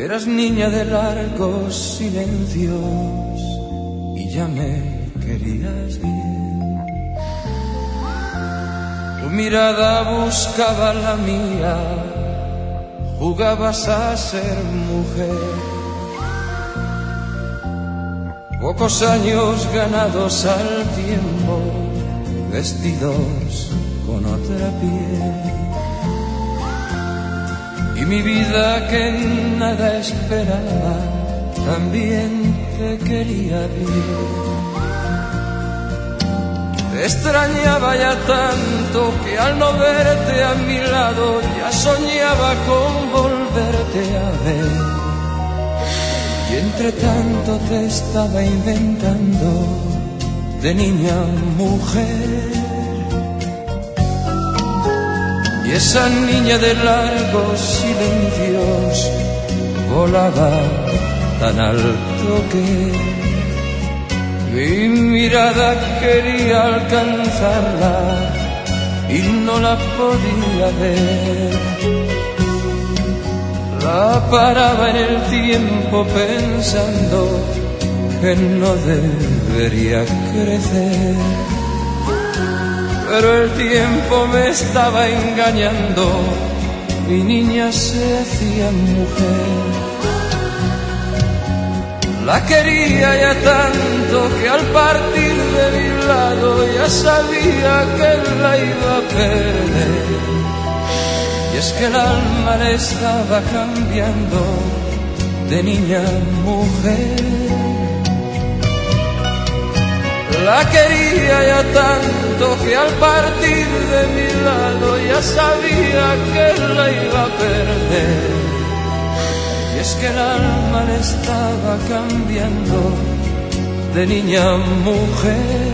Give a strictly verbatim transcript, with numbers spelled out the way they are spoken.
Eras niña de largos silencios y ya me querías bien. Tu mirada buscaba la mía, jugabas a ser mujer. Pocos años ganados al tiempo, vestidos con otra piel. Y mi vida que nada esperaba, también te quería bien. Te extrañaba ya tanto que al no verte a mi lado ya soñaba con volverte a ver. Y entre tanto te estaba inventando de niña mujer. Y esa niña de largos silencios volaba tan alto que mi mirada quería alcanzarla y no la podía ver. La paraba en el tiempo pensando que no debería crecer. Pero el tiempo me estaba engañando, mi niña se hacía mujer. La quería ya tanto que al partir de mi lado ya sabía que la iba a perder. Y es que el alma le estaba cambiando de niña a mujer. La quería ya tanto que al partir de mi lado ya sabía que la iba a perder. Y es que el alma le estaba cambiando de niña a mujer.